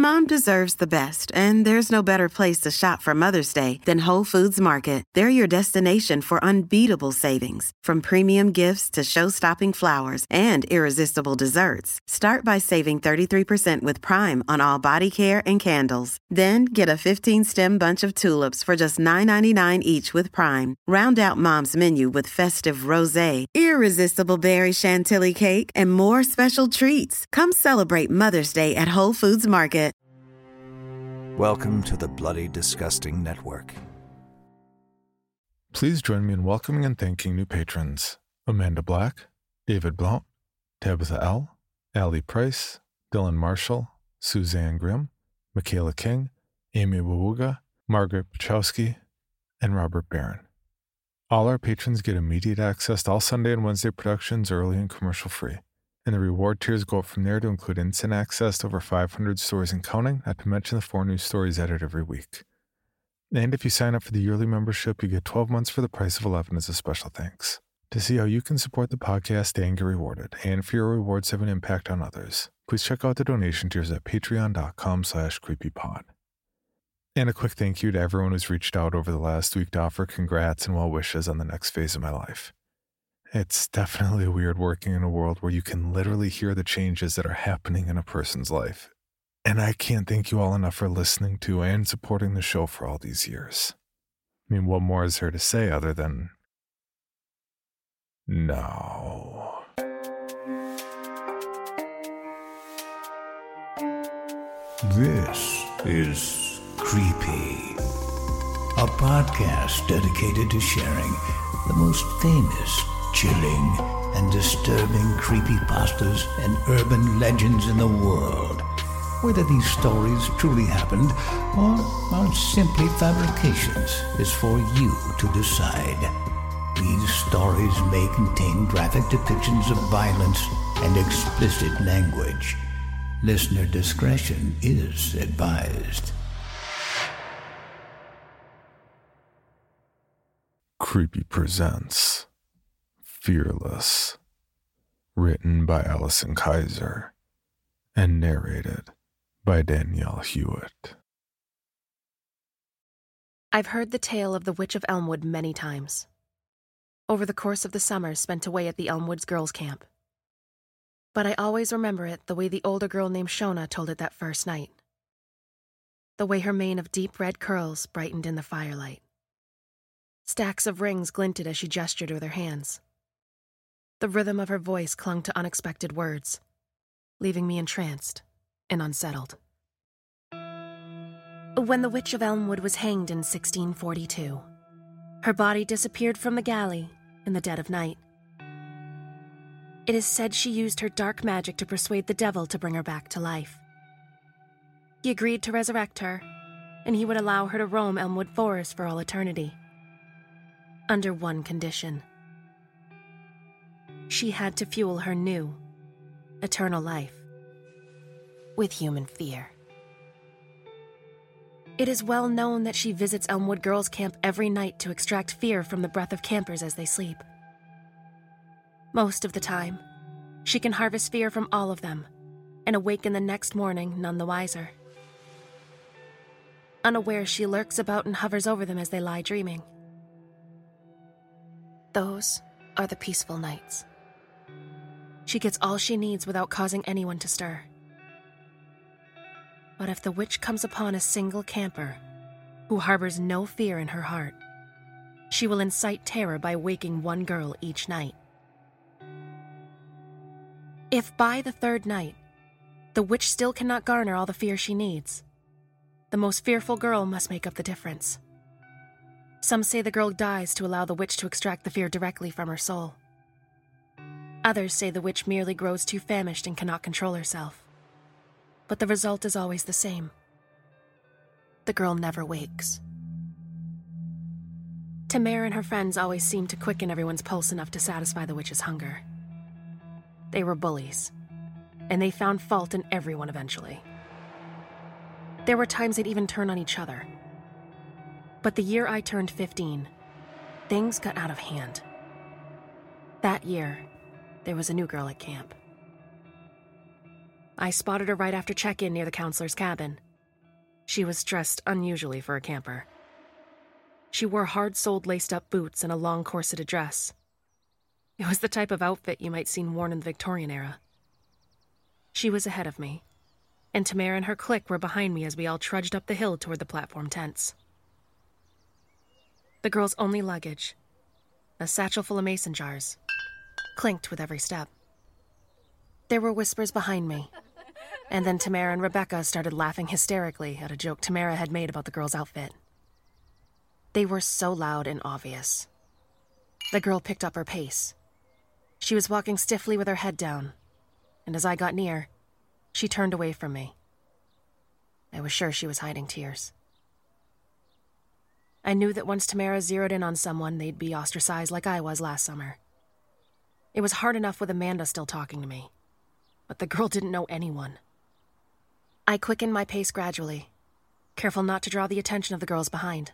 Mom deserves the best, and there's no better place to shop for Mother's Day than Whole Foods Market. They're your destination for unbeatable savings, from premium gifts to show-stopping flowers and irresistible desserts. Start by saving 33% with Prime on all body care and candles. Then get a 15-stem bunch of tulips for just $9.99 each with Prime. Round out Mom's menu with festive rosé, irresistible berry chantilly cake, and more special treats. Come celebrate Mother's Day at Whole Foods Market. Welcome to the Bloody Disgusting Network. Please join me in welcoming and thanking new patrons: Amanda Black, David Blount, Tabitha L., Allie Price, Dylan Marshall, Suzanne Grimm, Michaela King, Amy Wawuga, Margaret Pachowski, and Robert Barron. All our patrons get immediate access to all Sunday and Wednesday productions early and commercial-free. And the reward tiers go up from there to include instant access to over 500 stories and counting, not to mention the 4 new stories added every week. And if you sign up for the yearly membership, you get 12 months for the price of 11 as a special thanks. To see how you can support the podcast and get rewarded, and for your rewards have an impact on others, please check out the donation tiers at patreon.com/creepypod. And a quick thank you to everyone who's reached out over the last week to offer congrats and well wishes on the next phase of my life. It's definitely weird working in a world where you can literally hear the changes that are happening in a person's life. And I can't thank you all enough for listening to and supporting the show for all these years. I mean, what more is there to say other than no? This is Creepy, a podcast dedicated to sharing the most famous, chilling, and disturbing creepypastas and urban legends in the world. Whether these stories truly happened or are simply fabrications is for you to decide. These stories may contain graphic depictions of violence and explicit language. Listener discretion is advised. Creepy presents Fearless, written by Allison Kaiser and narrated by Danielle Hewitt. I've heard the tale of the Witch of Elmwood many times, over the course of the summers spent away at the Elmwoods Girls' Camp. But I always remember it the way the older girl named Shona told it that first night. The way her mane of deep red curls brightened in the firelight. Stacks of rings glinted as she gestured with her hands. The rhythm of her voice clung to unexpected words, leaving me entranced and unsettled. When the Witch of Elmwood was hanged in 1642, her body disappeared from the galley in the dead of night. It is said she used her dark magic to persuade the devil to bring her back to life. He agreed to resurrect her, and he would allow her to roam Elmwood Forest for all eternity. Under one condition. She had to fuel her new, eternal life with human fear. It is well known that she visits Elmwood Girls' Camp every night to extract fear from the breath of campers as they sleep. Most of the time, she can harvest fear from all of them and awaken the next morning none the wiser. Unaware, she lurks about and hovers over them as they lie dreaming. Those are the peaceful nights. She gets all she needs without causing anyone to stir. But if the witch comes upon a single camper who harbors no fear in her heart, she will incite terror by waking one girl each night. If by the third night, the witch still cannot garner all the fear she needs, the most fearful girl must make up the difference. Some say the girl dies to allow the witch to extract the fear directly from her soul. Others say the witch merely grows too famished and cannot control herself. But the result is always the same. The girl never wakes. Tamara and her friends always seemed to quicken everyone's pulse enough to satisfy the witch's hunger. They were bullies, and they found fault in everyone eventually. There were times they'd even turn on each other. But the year I turned 15, things got out of hand. That year, there was a new girl at camp. I spotted her right after check-in near the counselor's cabin. She was dressed unusually for a camper. She wore hard-soled laced-up boots and a long corseted dress. It was the type of outfit you might seen worn in the Victorian era. She was ahead of me, and Tamara and her clique were behind me as we all trudged up the hill toward the platform tents. The girl's only luggage, a satchel full of mason jars, clinked with every step. There were whispers behind me, and then Tamara and Rebecca started laughing hysterically at a joke Tamara had made about the girl's outfit. They were so loud and obvious. The girl picked up her pace. She was walking stiffly with her head down, and as I got near, she turned away from me. I was sure she was hiding tears. I knew that once Tamara zeroed in on someone, they'd be ostracized like I was last summer. It was hard enough with Amanda still talking to me, but the girl didn't know anyone. I quickened my pace gradually, careful not to draw the attention of the girls behind.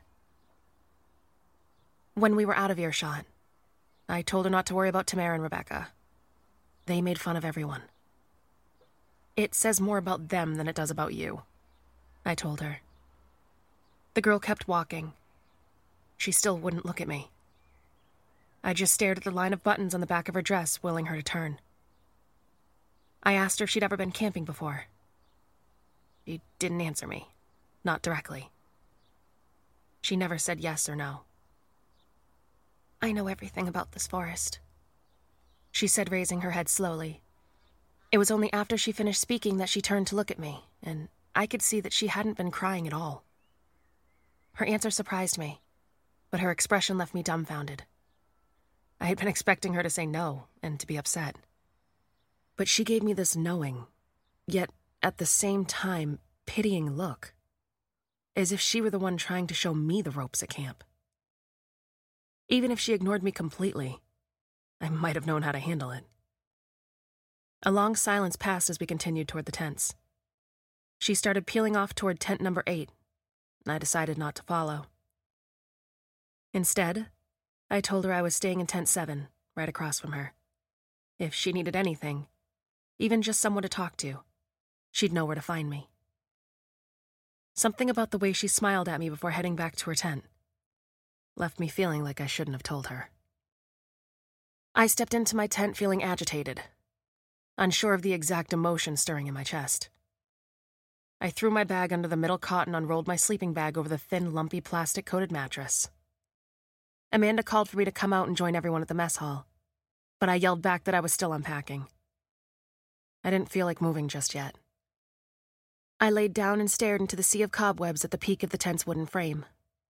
When we were out of earshot, I told her not to worry about Tamara and Rebecca. They made fun of everyone. It says more about them than it does about you, I told her. The girl kept walking. She still wouldn't look at me. I just stared at the line of buttons on the back of her dress, willing her to turn. I asked her if she'd ever been camping before. She didn't answer me, not directly. She never said yes or no. I know everything about this forest, she said, raising her head slowly. It was only after she finished speaking that she turned to look at me, and I could see that she hadn't been crying at all. Her answer surprised me, but her expression left me dumbfounded. I had been expecting her to say no and to be upset. But she gave me this knowing, yet at the same time pitying look, as if she were the one trying to show me the ropes at camp. Even if she ignored me completely, I might have known how to handle it. A long silence passed as we continued toward the tents. She started peeling off toward tent number 8, and I decided not to follow. Instead, I told her I was staying in tent 7, right across from her. If she needed anything, even just someone to talk to, she'd know where to find me. Something about the way she smiled at me before heading back to her tent left me feeling like I shouldn't have told her. I stepped into my tent feeling agitated, unsure of the exact emotion stirring in my chest. I threw my bag under the middle cot and unrolled my sleeping bag over the thin, lumpy, plastic-coated mattress. Amanda called for me to come out and join everyone at the mess hall, but I yelled back that I was still unpacking. I didn't feel like moving just yet. I laid down and stared into the sea of cobwebs at the peak of the tent's wooden frame.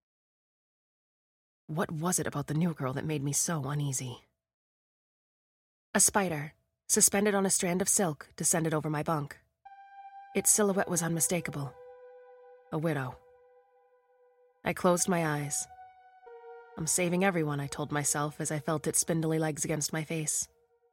What was it about the new girl that made me so uneasy? A spider, suspended on a strand of silk, descended over my bunk. Its silhouette was unmistakable. A widow. I closed my eyes. I'm saving everyone, I told myself as I felt its spindly legs against my face.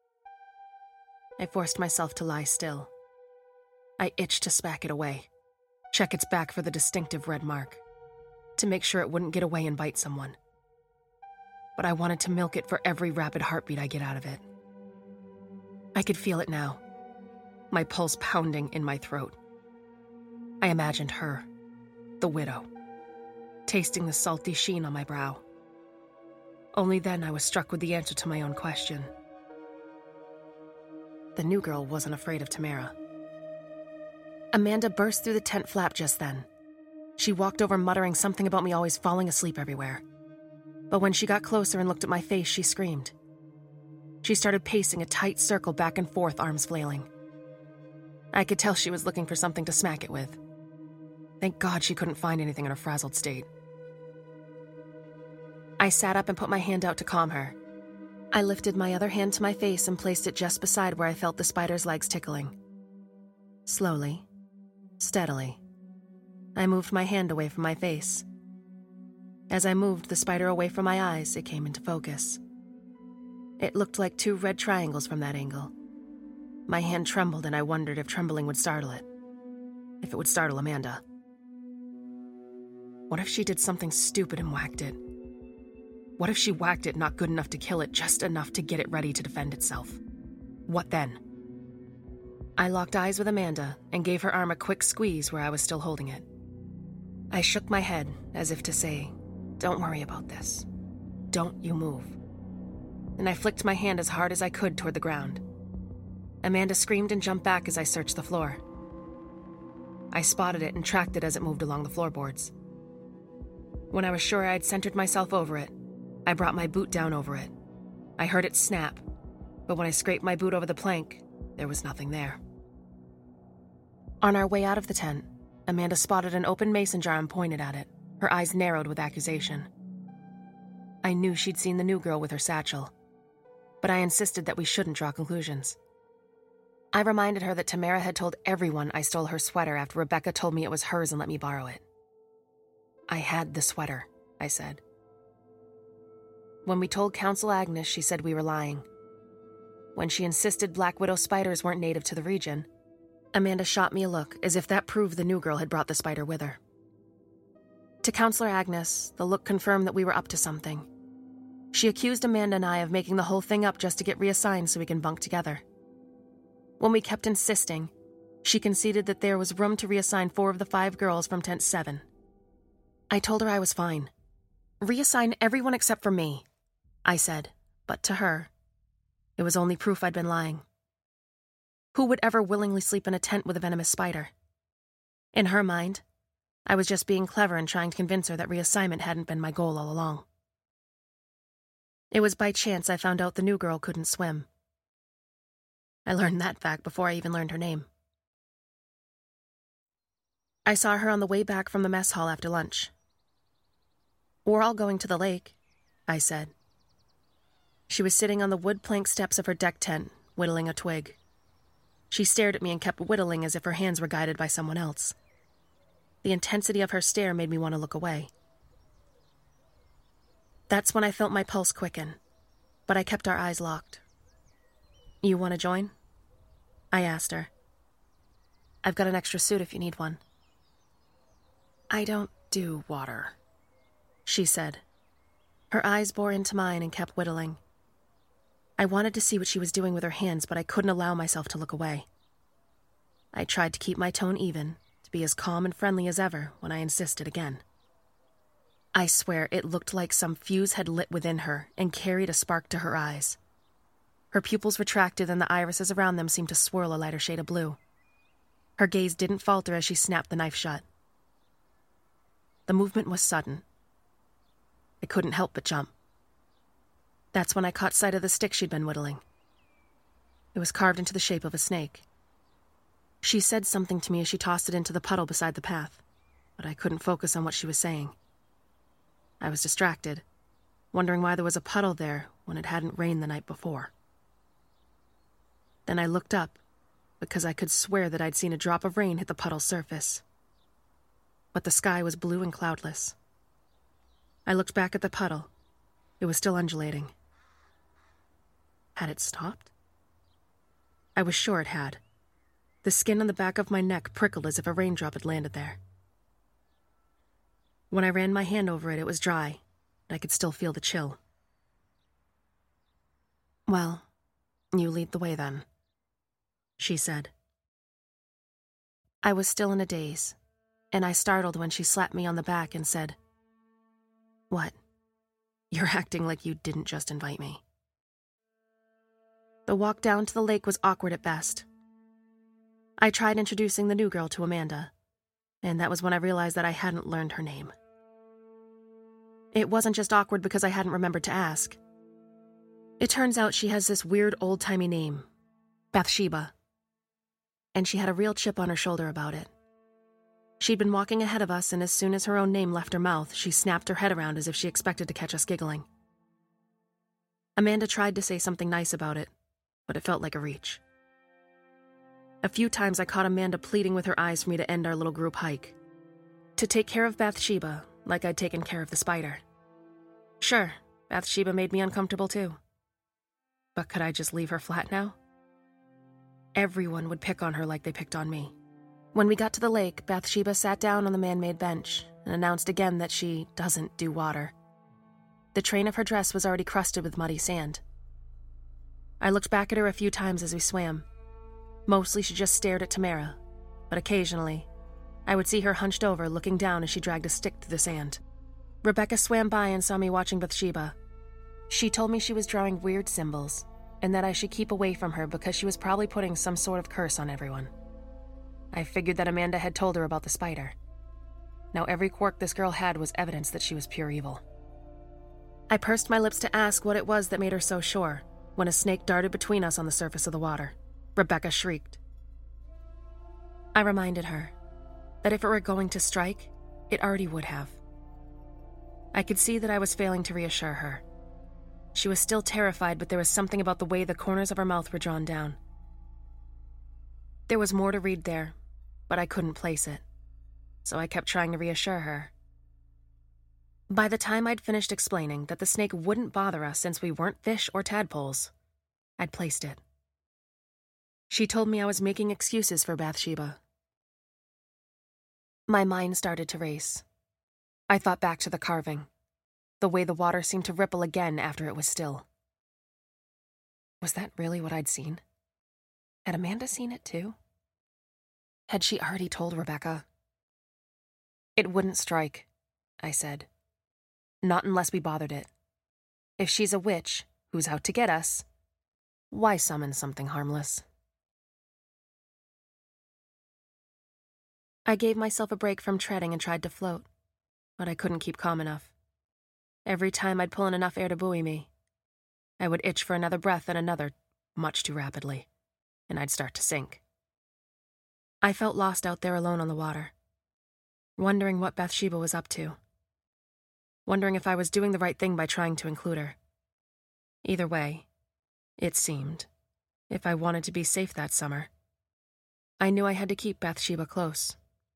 I forced myself to lie still. I itched to smack it away, check its back for the distinctive red mark, to make sure it wouldn't get away and bite someone. But I wanted to milk it for every rapid heartbeat I get out of it. I could feel it now, my pulse pounding in my throat. I imagined her, the widow, tasting the salty sheen on my brow. Only then I was struck with the answer to my own question. The new girl wasn't afraid of Tamara. Amanda burst through the tent flap just then. She walked over muttering something about me always falling asleep everywhere. But when she got closer and looked at my face, she screamed. She started pacing a tight circle back and forth, arms flailing. I could tell she was looking for something to smack it with. Thank God she couldn't find anything in her frazzled state. I sat up and put my hand out to calm her. I lifted my other hand to my face and placed it just beside where I felt the spider's legs tickling. Slowly, steadily, I moved my hand away from my face. As I moved the spider away from my eyes, it came into focus. It looked like 2 red triangles from that angle. My hand trembled and I wondered if trembling would startle it. If it would startle Amanda. What if she did something stupid and whacked it? What if she whacked it not good enough to kill it, just enough to get it ready to defend itself? What then? I locked eyes with Amanda and gave her arm a quick squeeze where I was still holding it. I shook my head as if to say, "Don't worry about this. Don't you move." And I flicked my hand as hard as I could toward the ground. Amanda screamed and jumped back as I searched the floor. I spotted it and tracked it as it moved along the floorboards. When I was sure I had centered myself over it, I brought my boot down over it. I heard it snap, but when I scraped my boot over the plank, there was nothing there. On our way out of the tent, Amanda spotted an open mason jar and pointed at it, her eyes narrowed with accusation. I knew she'd seen the new girl with her satchel, but I insisted that we shouldn't draw conclusions. I reminded her that Tamara had told everyone I stole her sweater after Rebecca told me it was hers and let me borrow it. "I had the sweater," I said. When we told Council Agnes, she said we were lying. When she insisted Black Widow spiders weren't native to the region, Amanda shot me a look as if that proved the new girl had brought the spider with her. To Counselor Agnes, the look confirmed that we were up to something. She accused Amanda and I of making the whole thing up just to get reassigned so we can bunk together. When we kept insisting, she conceded that there was room to reassign 4 of the 5 girls from Tent 7. I told her I was fine. "Reassign everyone except for me," I said, but to her, it was only proof I'd been lying. Who would ever willingly sleep in a tent with a venomous spider? In her mind, I was just being clever and trying to convince her that reassignment hadn't been my goal all along. It was by chance I found out the new girl couldn't swim. I learned that fact before I even learned her name. I saw her on the way back from the mess hall after lunch. "We're all going to the lake," I said. She was sitting on the wood plank steps of her deck tent, whittling a twig. She stared at me and kept whittling as if her hands were guided by someone else. The intensity of her stare made me want to look away. That's when I felt my pulse quicken, but I kept our eyes locked. "You want to join?" I asked her. "I've got an extra suit if you need one." "I don't do water," she said. Her eyes bore into mine and kept whittling. I wanted to see what she was doing with her hands, but I couldn't allow myself to look away. I tried to keep my tone even, to be as calm and friendly as ever when I insisted again. I swear it looked like some fuse had lit within her and carried a spark to her eyes. Her pupils retracted and the irises around them seemed to swirl a lighter shade of blue. Her gaze didn't falter as she snapped the knife shut. The movement was sudden. I couldn't help but jump. That's when I caught sight of the stick she'd been whittling. It was carved into the shape of a snake. She said something to me as she tossed it into the puddle beside the path, but I couldn't focus on what she was saying. I was distracted, wondering why there was a puddle there when it hadn't rained the night before. Then I looked up, because I could swear that I'd seen a drop of rain hit the puddle's surface. But the sky was blue and cloudless. I looked back at the puddle. It was still undulating. Had it stopped? I was sure it had. The skin on the back of my neck prickled as if a raindrop had landed there. When I ran my hand over it, it was dry, but I could still feel the chill. "Well, you lead the way then," she said. I was still in a daze, and I startled when she slapped me on the back and said, "What? You're acting like you didn't just invite me." The walk down to the lake was awkward at best. I tried introducing the new girl to Amanda, and that was when I realized that I hadn't learned her name. It wasn't just awkward because I hadn't remembered to ask. It turns out she has this weird old-timey name, Bathsheba, and she had a real chip on her shoulder about it. She'd been walking ahead of us, and as soon as her own name left her mouth, she snapped her head around as if she expected to catch us giggling. Amanda tried to say something nice about it, but it felt like a reach. A few times I caught Amanda pleading with her eyes for me to end our little group hike. To take care of Bathsheba, like I'd taken care of the spider. Sure, Bathsheba made me uncomfortable too. But could I just leave her flat now? Everyone would pick on her like they picked on me. When we got to the lake, Bathsheba sat down on the man-made bench and announced again that she doesn't do water. The train of her dress was already crusted with muddy sand. I looked back at her a few times as we swam. Mostly she just stared at Tamara, but occasionally, I would see her hunched over looking down as she dragged a stick through the sand. Rebecca swam by and saw me watching Bathsheba. She told me she was drawing weird symbols, and that I should keep away from her because she was probably putting some sort of curse on everyone. I figured that Amanda had told her about the spider. Now every quirk this girl had was evidence that she was pure evil. I pursed my lips to ask what it was that made her so sure, when a snake darted between us on the surface of the water. Rebecca shrieked. I reminded her that if it were going to strike, it already would have. I could see that I was failing to reassure her. She was still terrified, but there was something about the way the corners of her mouth were drawn down. There was more to read there, but I couldn't place it, so I kept trying to reassure her. By the time I'd finished explaining that the snake wouldn't bother us since we weren't fish or tadpoles, I'd placed it. She told me I was making excuses for Bathsheba. My mind started to race. I thought back to the carving, the way the water seemed to ripple again after it was still. Was that really what I'd seen? Had Amanda seen it too? Had she already told Rebecca? It wouldn't strike, I said. Not unless we bothered it. If she's a witch who's out to get us, why summon something harmless? I gave myself a break from treading and tried to float, but I couldn't keep calm enough. Every time I'd pull in enough air to buoy me, I would itch for another breath and another, much too rapidly, and I'd start to sink. I felt lost out there alone on the water, wondering what Bathsheba was up to, wondering if I was doing the right thing by trying to include her. Either way, it seemed, if I wanted to be safe that summer, I knew I had to keep Bathsheba close.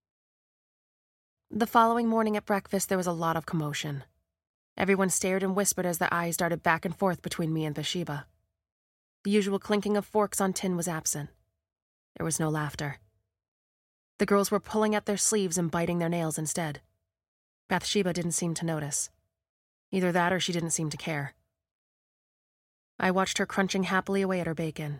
The following morning at breakfast, there was a lot of commotion. Everyone stared and whispered as their eyes darted back and forth between me and Bathsheba. The usual clinking of forks on tin was absent. There was no laughter. The girls were pulling at their sleeves and biting their nails instead. Bathsheba didn't seem to notice. Either that or she didn't seem to care. I watched her crunching happily away at her bacon.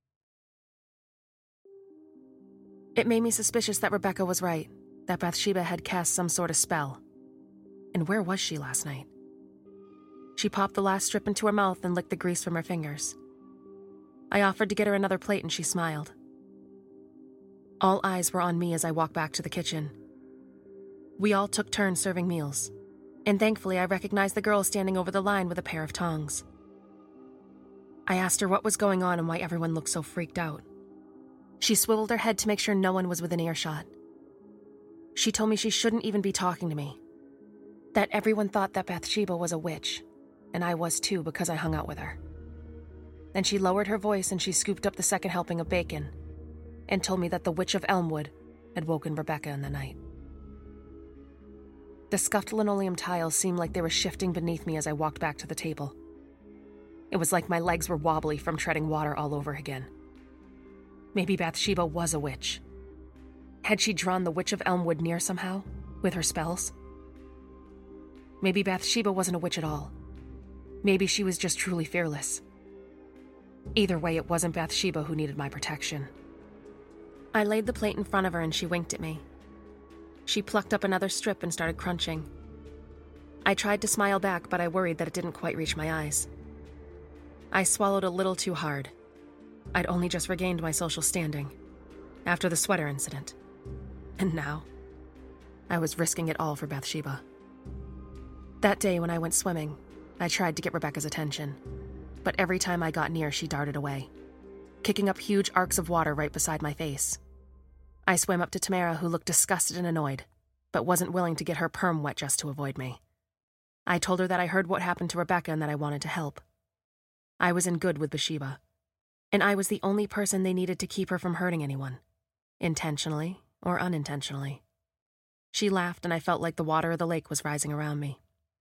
It made me suspicious that Rebecca was right, that Bathsheba had cast some sort of spell. And where was she last night? She popped the last strip into her mouth and licked the grease from her fingers. I offered to get her another plate and she smiled. All eyes were on me as I walked back to the kitchen. We all took turns serving meals, and thankfully I recognized the girl standing over the line with a pair of tongs. I asked her what was going on and why everyone looked so freaked out. She swiveled her head to make sure no one was within earshot. She told me she shouldn't even be talking to me, that everyone thought that Bathsheba was a witch, and I was too because I hung out with her. Then she lowered her voice and she scooped up the second helping of bacon and told me that the Witch of Elmwood had woken Rebecca in the night. The scuffed linoleum tiles seemed like they were shifting beneath me as I walked back to the table. It was like my legs were wobbly from treading water all over again. Maybe Bathsheba was a witch. Had she drawn the Witch of Elmwood near somehow, with her spells? Maybe Bathsheba wasn't a witch at all. Maybe she was just truly fearless. Either way, it wasn't Bathsheba who needed my protection. I laid the plate in front of her and she winked at me. She plucked up another strip and started crunching. I tried to smile back, but I worried that it didn't quite reach my eyes. I swallowed a little too hard. I'd only just regained my social standing, after the sweater incident. And now, I was risking it all for Bathsheba. That day when I went swimming, I tried to get Rebecca's attention, but every time I got near, she darted away, kicking up huge arcs of water right beside my face. I swam up to Tamara, who looked disgusted and annoyed, but wasn't willing to get her perm wet just to avoid me. I told her that I heard what happened to Rebecca and that I wanted to help. I was in good with Bathsheba, and I was the only person they needed to keep her from hurting anyone, intentionally or unintentionally. She laughed and I felt like the water of the lake was rising around me.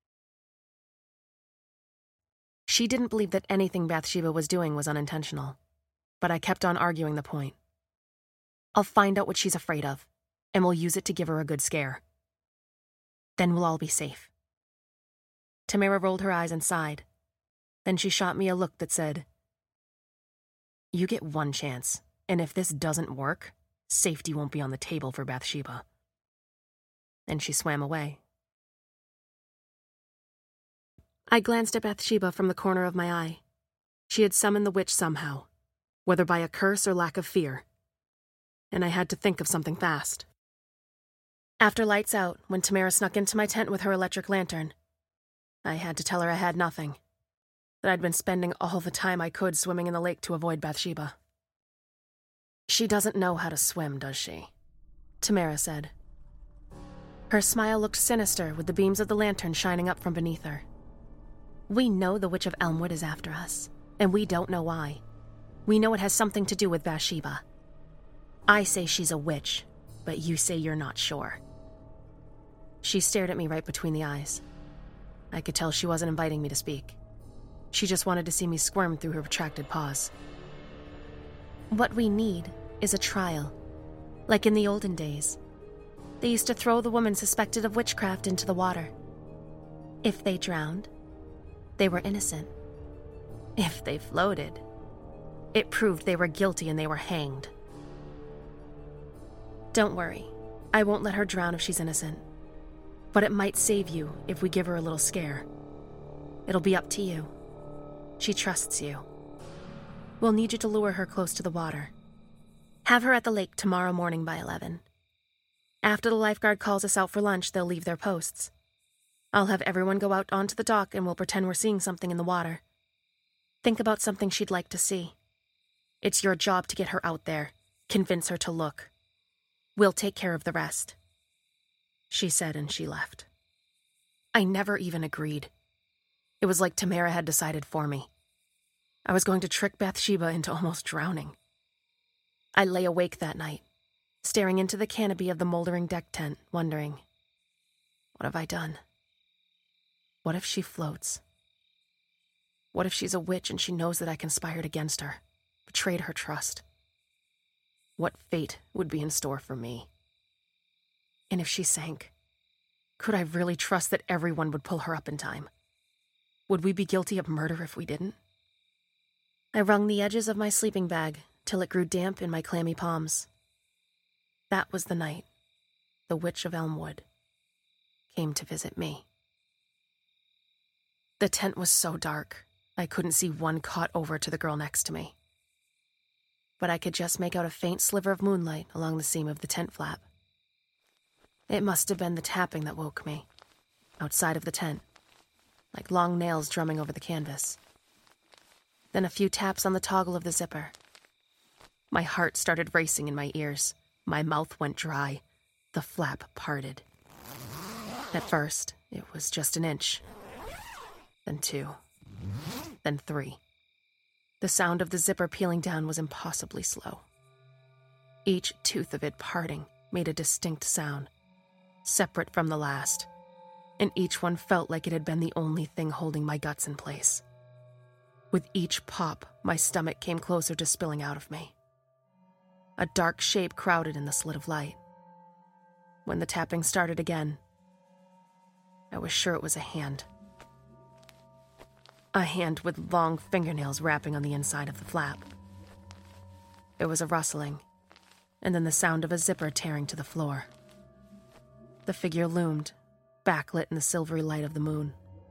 She didn't believe that anything Bathsheba was doing was unintentional, but I kept on arguing the point. I'll find out what she's afraid of, and we'll use it to give her a good scare. Then we'll all be safe. Tamara rolled her eyes and sighed. Then she shot me a look that said, "You get one chance, and if this doesn't work, safety won't be on the table for Bathsheba. And she swam away. I glanced at Bathsheba from the corner of my eye. She had summoned the witch somehow, whether by a curse or lack of fear. And I had to think of something fast. After lights out, when Tamara snuck into my tent with her electric lantern, I had to tell her I had nothing, that I'd been spending all the time I could swimming in the lake to avoid Bathsheba. "She doesn't know how to swim, does she?" Tamara said. Her smile looked sinister with the beams of the lantern shining up from beneath her. "We know the Witch of Elmwood is after us, and we don't know why. We know it has something to do with Bathsheba. I say she's a witch, but you say you're not sure." She stared at me right between the eyes. I could tell she wasn't inviting me to speak. She just wanted to see me squirm through her retracted paws. "What we need is a trial, like in the olden days. They used to throw the woman suspected of witchcraft into the water. If they drowned, they were innocent. If they floated, it proved they were guilty and they were hanged. Don't worry, I won't let her drown if she's innocent. But it might save you if we give her a little scare. It'll be up to you. She trusts you. We'll need you to lure her close to the water. Have her at the lake tomorrow morning by 11. After the lifeguard calls us out for lunch, they'll leave their posts. I'll have everyone go out onto the dock and we'll pretend we're seeing something in the water. Think about something she'd like to see. It's your job to get her out there, convince her to look. We'll take care of the rest," she said, and she left. I never even agreed. It was like Tamara had decided for me. I was going to trick Bathsheba into almost drowning. I lay awake that night, staring into the canopy of the moldering deck tent, wondering, what have I done? What if she floats? What if she's a witch and she knows that I conspired against her, betrayed her trust? What fate would be in store for me? And if she sank, could I really trust that everyone would pull her up in time? Would we be guilty of murder if we didn't? I wrung the edges of my sleeping bag till it grew damp in my clammy palms. That was the night the Witch of Elmwood came to visit me. The tent was so dark, I couldn't see one cot over to the girl next to me. But I could just make out a faint sliver of moonlight along the seam of the tent flap. It must have been the tapping that woke me, outside of the tent, like long nails drumming over the canvas. Then a few taps on the toggle of the zipper. My heart started racing in my ears. My mouth went dry. The flap parted. At first, it was just an inch. Then 2. Then 3. The sound of the zipper peeling down was impossibly slow. Each tooth of it parting made a distinct sound, separate from the last, and each one felt like it had been the only thing holding my guts in place. With each pop, my stomach came closer to spilling out of me. A dark shape crowded in the slit of light. When the tapping started again, I was sure it was a hand. A hand with long fingernails wrapping on the inside of the flap. There was a rustling, and then the sound of a zipper tearing to the floor. The figure loomed, backlit in the silvery light of the moon.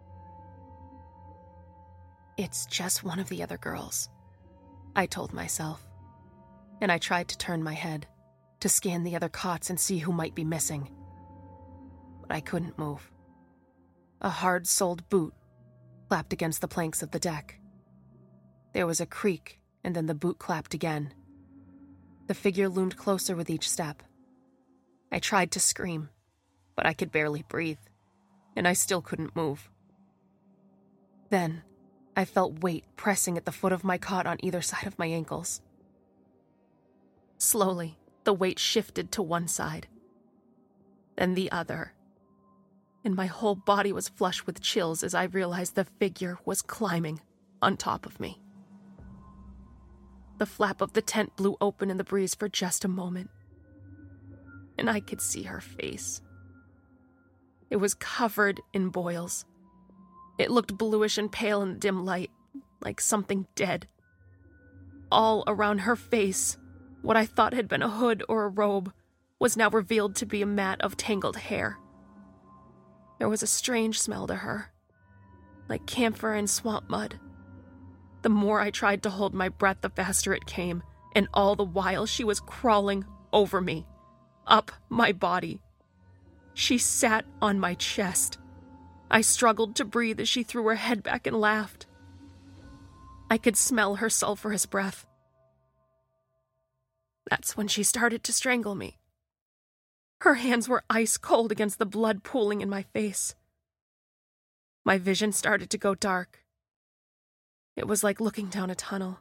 It's just one of the other girls, I told myself, and I tried to turn my head, to scan the other cots and see who might be missing. But I couldn't move. A hard-soled boot clapped against the planks of the deck. There was a creak, and then the boot clapped again. The figure loomed closer with each step. I tried to scream, but I could barely breathe, and I still couldn't move. Then, I felt weight pressing at the foot of my cot on either side of my ankles. Slowly, the weight shifted to one side, then the other, and my whole body was flush with chills as I realized the figure was climbing on top of me. The flap of the tent blew open in the breeze for just a moment, and I could see her face. It was covered in boils. It looked bluish and pale in the dim light, like something dead. All around her face What I thought had been a hood or a robe was now revealed to be a mat of tangled hair. There was a strange smell to her, like camphor and swamp mud. The more I tried to hold my breath, the faster it came, and all the while she was crawling over me, up my body. She sat on my chest. I struggled to breathe as she threw her head back and laughed. I could smell her sulfurous breath. That's when she started to strangle me. Her hands were ice cold against the blood pooling in my face. My vision started to go dark. It was like looking down a tunnel.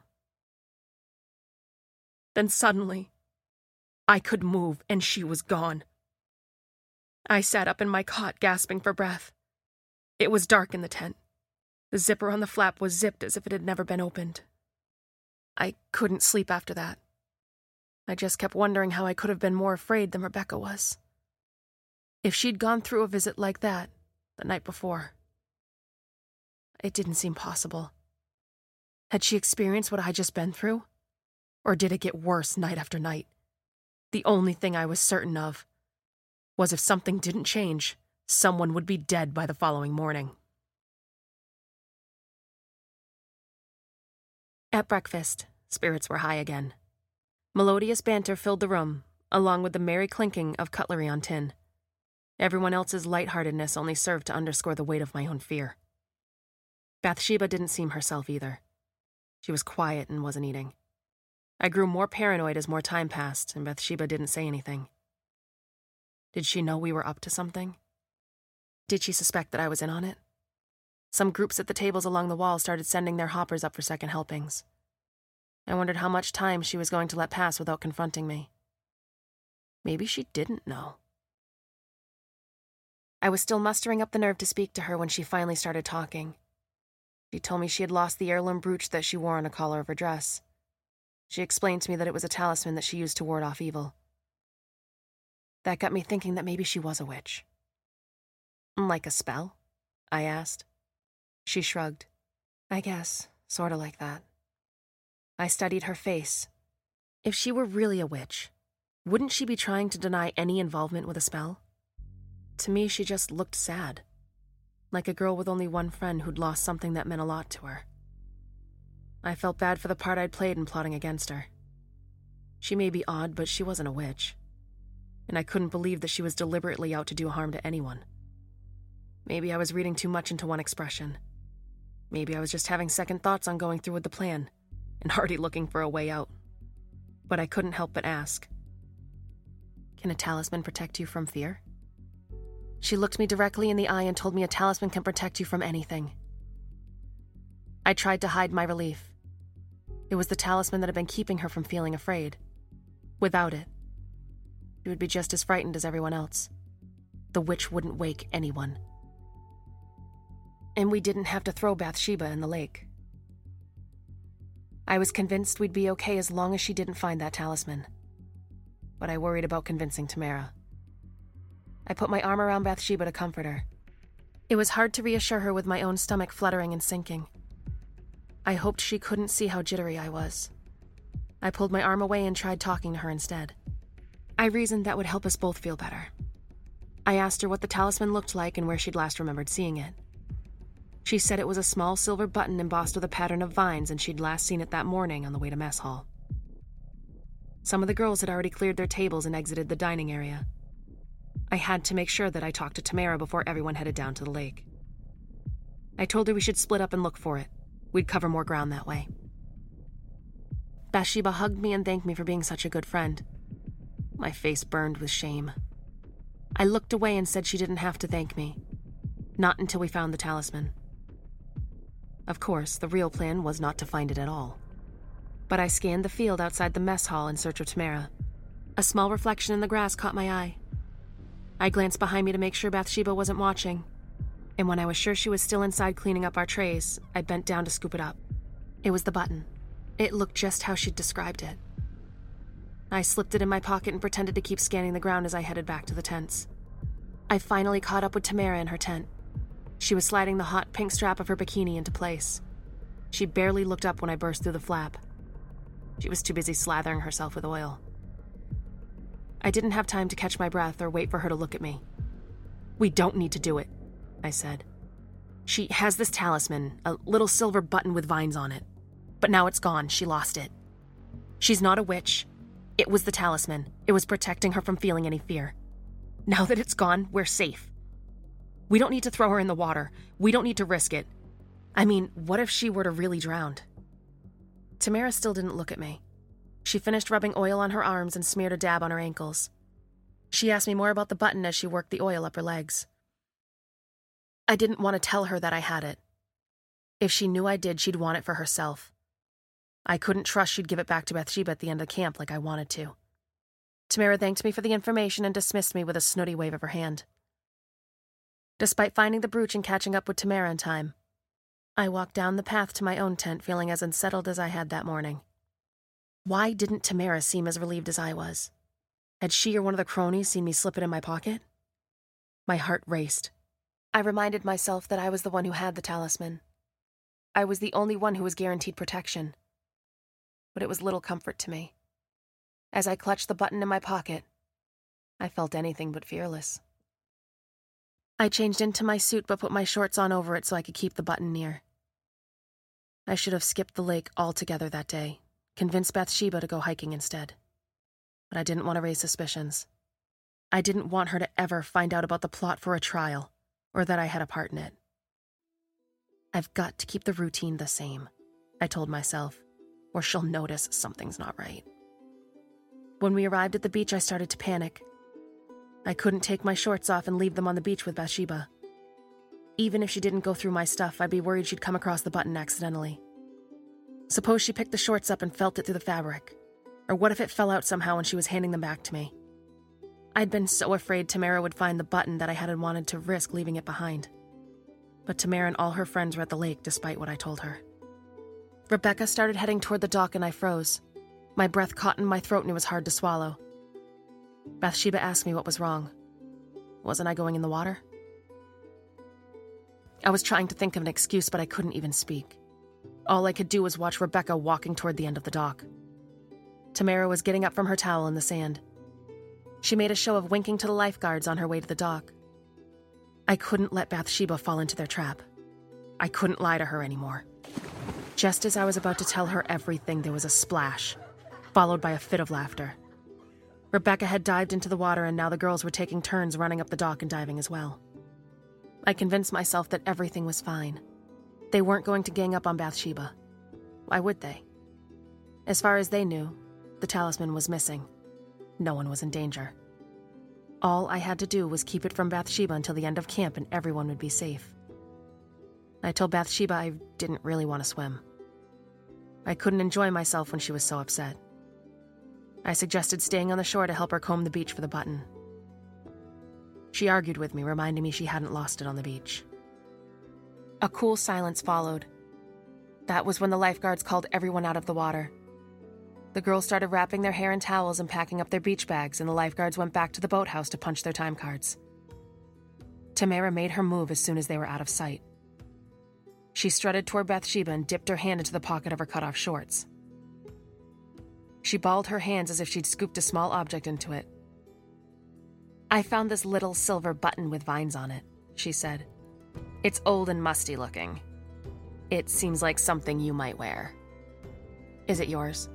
Then suddenly, I could move and she was gone. I sat up in my cot, gasping for breath. It was dark in the tent. The zipper on the flap was zipped as if it had never been opened. I couldn't sleep after that. I just kept wondering how I could have been more afraid than Rebecca was. If she'd gone through a visit like that the night before. It didn't seem possible. Had she experienced what I'd just been through? Or did it get worse night after night? The only thing I was certain of was if something didn't change, someone would be dead by the following morning. At breakfast, spirits were high again. Melodious banter filled the room, along with the merry clinking of cutlery on tin. Everyone else's lightheartedness only served to underscore the weight of my own fear. Bathsheba didn't seem herself either. She was quiet and wasn't eating. I grew more paranoid as more time passed, and Bathsheba didn't say anything. Did she know we were up to something? Did she suspect that I was in on it? Some groups at the tables along the wall started sending their hoppers up for second helpings. I wondered how much time she was going to let pass without confronting me. Maybe she didn't know. I was still mustering up the nerve to speak to her when she finally started talking. She told me she had lost the heirloom brooch that she wore on a collar of her dress. She explained to me that it was a talisman that she used to ward off evil. That got me thinking that maybe she was a witch. Like a spell? I asked. She shrugged. I guess, sort of like that. I studied her face. If she were really a witch, wouldn't she be trying to deny any involvement with a spell? To me, she just looked sad. Like a girl with only one friend who'd lost something that meant a lot to her. I felt bad for the part I'd played in plotting against her. She may be odd, but she wasn't a witch. And I couldn't believe that she was deliberately out to do harm to anyone. Maybe I was reading too much into one expression. Maybe I was just having second thoughts on going through with the plan, and already looking for a way out. But I couldn't help but ask. Can a talisman protect you from fear? She looked me directly in the eye and told me a talisman can protect you from anything. I tried to hide my relief. It was the talisman that had been keeping her from feeling afraid. Without it, she would be just as frightened as everyone else. The witch wouldn't wake anyone. And we didn't have to throw Bathsheba in the lake. I was convinced we'd be okay as long as she didn't find that talisman. But I worried about convincing Tamara. I put my arm around Bathsheba to comfort her. It was hard to reassure her with my own stomach fluttering and sinking. I hoped she couldn't see how jittery I was. I pulled my arm away and tried talking to her instead. I reasoned that would help us both feel better. I asked her what the talisman looked like and where she'd last remembered seeing it. She said it was a small silver button embossed with a pattern of vines, and she'd last seen it that morning on the way to mess hall. Some of the girls had already cleared their tables and exited the dining area. I had to make sure that I talked to Tamara before everyone headed down to the lake. I told her we should split up and look for it. We'd cover more ground that way. Bathsheba hugged me and thanked me for being such a good friend. My face burned with shame. I looked away and said she didn't have to thank me. Not until we found the talisman. Of course, the real plan was not to find it at all. But I scanned the field outside the mess hall in search of Tamara. A small reflection in the grass caught my eye. I glanced behind me to make sure Bathsheba wasn't watching, and when I was sure she was still inside cleaning up our trays, I bent down to scoop it up. It was the button. It looked just how she'd described it. I slipped it in my pocket and pretended to keep scanning the ground as I headed back to the tents. I finally caught up with Tamara in her tent. She was sliding the hot pink strap of her bikini into place. She barely looked up when I burst through the flap. She was too busy slathering herself with oil. I didn't have time to catch my breath or wait for her to look at me. "We don't need to do it," I said. "She has this talisman, a little silver button with vines on it. But now it's gone. She lost it. She's not a witch. It was the talisman. It was protecting her from feeling any fear. Now that it's gone, we're safe. We don't need to throw her in the water. We don't need to risk it. I mean, what if she were to really drown?" Tamara still didn't look at me. She finished rubbing oil on her arms and smeared a dab on her ankles. She asked me more about the button as she worked the oil up her legs. I didn't want to tell her that I had it. If she knew I did, she'd want it for herself. I couldn't trust she'd give it back to Bathsheba at the end of camp like I wanted to. Tamara thanked me for the information and dismissed me with a snooty wave of her hand. Despite finding the brooch and catching up with Tamara in time, I walked down the path to my own tent feeling as unsettled as I had that morning. Why didn't Tamara seem as relieved as I was? Had she or one of the cronies seen me slip it in my pocket? My heart raced. I reminded myself that I was the one who had the talisman. I was the only one who was guaranteed protection. But it was little comfort to me. As I clutched the button in my pocket, I felt anything but fearless. I changed into my suit but put my shorts on over it so I could keep the button near. I should have skipped the lake altogether that day, convinced Bathsheba to go hiking instead. But I didn't want to raise suspicions. I didn't want her to ever find out about the plot for a trial, or that I had a part in it. I've got to keep the routine the same, I told myself, or she'll notice something's not right. When we arrived at the beach, I started to panic. I couldn't take my shorts off and leave them on the beach with Bathsheba. Even if she didn't go through my stuff, I'd be worried she'd come across the button accidentally. Suppose she picked the shorts up and felt it through the fabric. Or what if it fell out somehow when she was handing them back to me? I'd been so afraid Tamara would find the button that I hadn't wanted to risk leaving it behind. But Tamara and all her friends were at the lake despite what I told her. Rebecca started heading toward the dock and I froze. My breath caught in my throat and it was hard to swallow. Bathsheba asked me what was wrong. Wasn't I going in the water? I was trying to think of an excuse, but I couldn't even speak. All I could do was watch Rebecca walking toward the end of the dock. Tamara was getting up from her towel in the sand. She made a show of winking to the lifeguards on her way to the dock. I couldn't let Bathsheba fall into their trap. I couldn't lie to her anymore. Just as I was about to tell her everything, there was a splash, followed by a fit of laughter. Rebecca had dived into the water and now the girls were taking turns running up the dock and diving as well. I convinced myself that everything was fine. They weren't going to gang up on Bathsheba. Why would they? As far as they knew, the talisman was missing. No one was in danger. All I had to do was keep it from Bathsheba until the end of camp and everyone would be safe. I told Bathsheba I didn't really want to swim. I couldn't enjoy myself when she was so upset. I suggested staying on the shore to help her comb the beach for the button. She argued with me, reminding me she hadn't lost it on the beach. A cool silence followed. That was when the lifeguards called everyone out of the water. The girls started wrapping their hair in towels and packing up their beach bags, and the lifeguards went back to the boathouse to punch their time cards. Tamara made her move as soon as they were out of sight. She strutted toward Bathsheba and dipped her hand into the pocket of her cut-off shorts. She balled her hands as if she'd scooped a small object into it. "I found this little silver button with vines on it," she said. "It's old and musty looking. It seems like something you might wear. Is it yours?"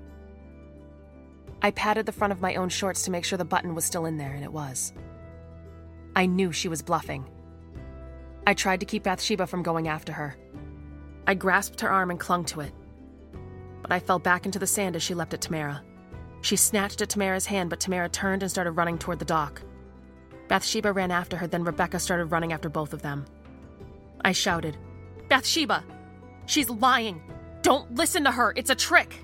I patted the front of my own shorts to make sure the button was still in there, and it was. I knew she was bluffing. I tried to keep Bathsheba from going after her. I grasped her arm and clung to it. But I fell back into the sand as she leapt at Tamara. She snatched at Tamara's hand, but Tamara turned and started running toward the dock. Bathsheba ran after her, then Rebecca started running after both of them. I shouted, "Bathsheba! She's lying! Don't listen to her! It's a trick!"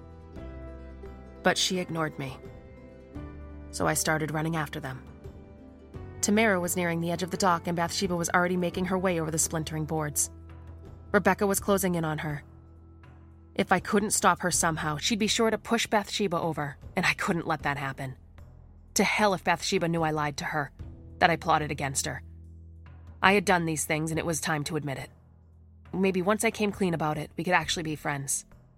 But she ignored me. So I started running after them. Tamara was nearing the edge of the dock and Bathsheba was already making her way over the splintering boards. Rebecca was closing in on her. If I couldn't stop her somehow, she'd be sure to push Bathsheba over, and I couldn't let that happen. To hell if Bathsheba knew I lied to her, that I plotted against her. I had done these things and it was time to admit it. Maybe once I came clean about it, we could actually be friends.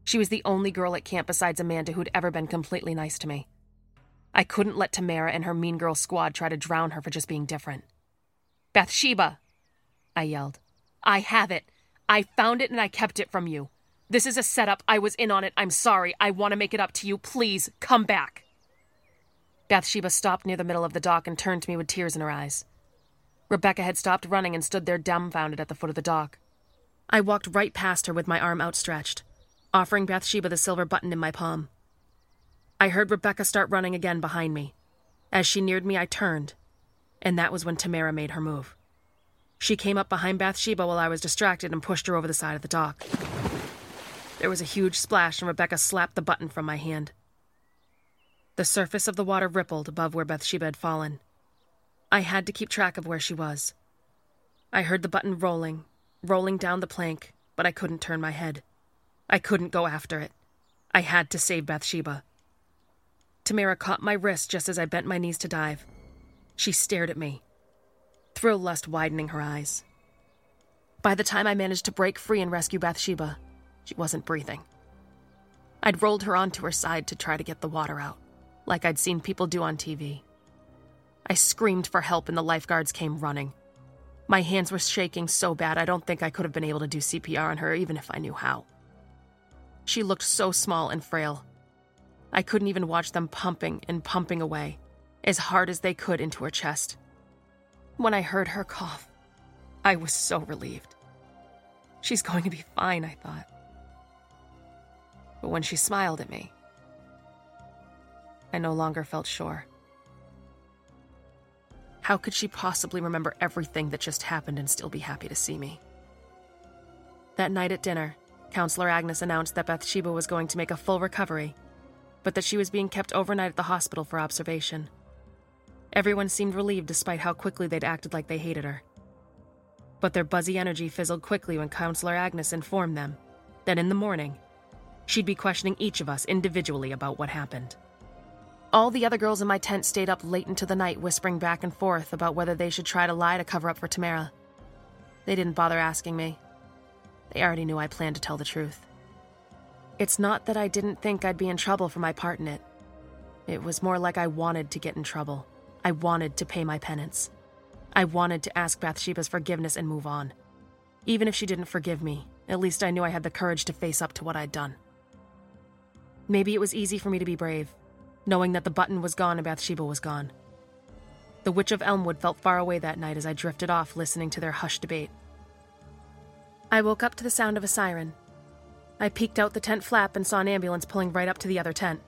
She was the only girl at camp besides Amanda who'd ever been completely nice to me. I couldn't let Tamara and her mean girl squad try to drown her for just being different. "Bathsheba!" I yelled. "I have it. I found it and I kept it from you. This is a setup. I was in on it. I'm sorry. I want to make it up to you. Please, come back." Bathsheba stopped near the middle of the dock and turned to me with tears in her eyes. Rebecca had stopped running and stood there dumbfounded at the foot of the dock. I walked right past her with my arm outstretched, offering Bathsheba the silver button in my palm. I heard Rebecca start running again behind me. As she neared me, I turned, and that was when Tamara made her move. She came up behind Bathsheba while I was distracted and pushed her over the side of the dock. There was a huge splash, and Rebecca slapped the button from my hand. The surface of the water rippled above where Bathsheba had fallen. I had to keep track of where she was. I heard the button rolling down the plank, but I couldn't turn my head. I couldn't go after it. I had to save Bathsheba. Tamara caught my wrist just as I bent my knees to dive. She stared at me, thrill lust widening her eyes. By the time I managed to break free and rescue Bathsheba, she wasn't breathing. I'd rolled her onto her side to try to get the water out, like I'd seen people do on TV. I screamed for help and the lifeguards came running. My hands were shaking so bad I don't think I could have been able to do CPR on her even if I knew how. She looked so small and frail. I couldn't even watch them pumping and pumping away, as hard as they could into her chest. When I heard her cough, I was so relieved. She's going to be fine, I thought. But when she smiled at me, I no longer felt sure. How could she possibly remember everything that just happened and still be happy to see me? That night at dinner, Counselor Agnes announced that Bathsheba was going to make a full recovery, but that she was being kept overnight at the hospital for observation. Everyone seemed relieved despite how quickly they'd acted like they hated her. But their buzzy energy fizzled quickly when Counselor Agnes informed them that in the morning, she'd be questioning each of us individually about what happened. All the other girls in my tent stayed up late into the night whispering back and forth about whether they should try to lie to cover up for Tamara. They didn't bother asking me. They already knew I planned to tell the truth. It's not that I didn't think I'd be in trouble for my part in it. It was more like I wanted to get in trouble. I wanted to pay my penance. I wanted to ask Bathsheba's forgiveness and move on. Even if she didn't forgive me, at least I knew I had the courage to face up to what I'd done. Maybe it was easy for me to be brave, knowing that the button was gone and Bathsheba was gone. The Witch of Elmwood felt far away that night as I drifted off listening to their hushed debate. I woke up to the sound of a siren. I peeked out the tent flap and saw an ambulance pulling right up to the other tent.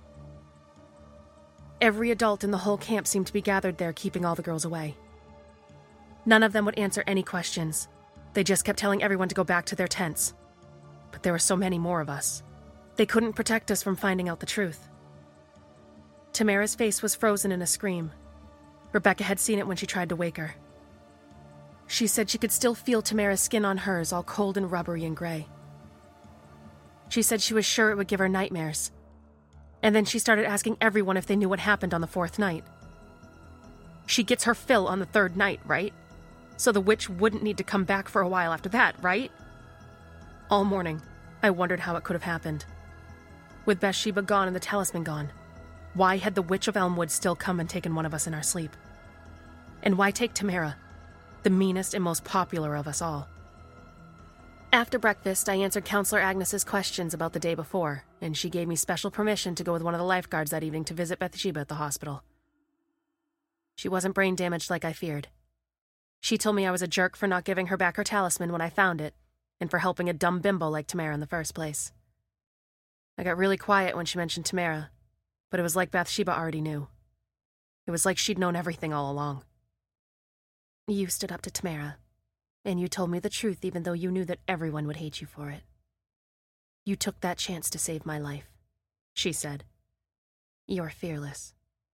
Every adult in the whole camp seemed to be gathered there, keeping all the girls away. None of them would answer any questions. They just kept telling everyone to go back to their tents. But there were so many more of us. They couldn't protect us from finding out the truth. Tamara's face was frozen in a scream. Rebecca had seen it when she tried to wake her. She said she could still feel Tamara's skin on hers, all cold and rubbery and gray. She said she was sure it would give her nightmares. And then she started asking everyone if they knew what happened on the fourth night. She gets her fill on the third night, right? So the witch wouldn't need to come back for a while after that, right? All morning, I wondered how it could have happened. With Bathsheba gone and the talisman gone, why had the Witch of Elmwood still come and taken one of us in our sleep? And why take Tamara, the meanest and most popular of us all? After breakfast, I answered Counselor Agnes's questions about the day before, and she gave me special permission to go with one of the lifeguards that evening to visit Bathsheba at the hospital. She wasn't brain damaged like I feared. She told me I was a jerk for not giving her back her talisman when I found it, and for helping a dumb bimbo like Tamara in the first place. I got really quiet when she mentioned Tamara, but it was like Bathsheba already knew. It was like she'd known everything all along. You stood up to Tamara, and you told me the truth even though you knew that everyone would hate you for it. You took that chance to save my life, she said. You're fearless.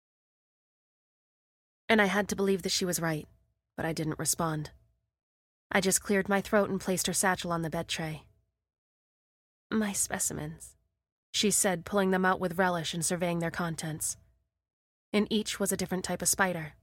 And I had to believe that she was right, but I didn't respond. I just cleared my throat and placed her satchel on the bed tray. My specimens, she said, pulling them out with relish and surveying their contents. In each was a different type of spider.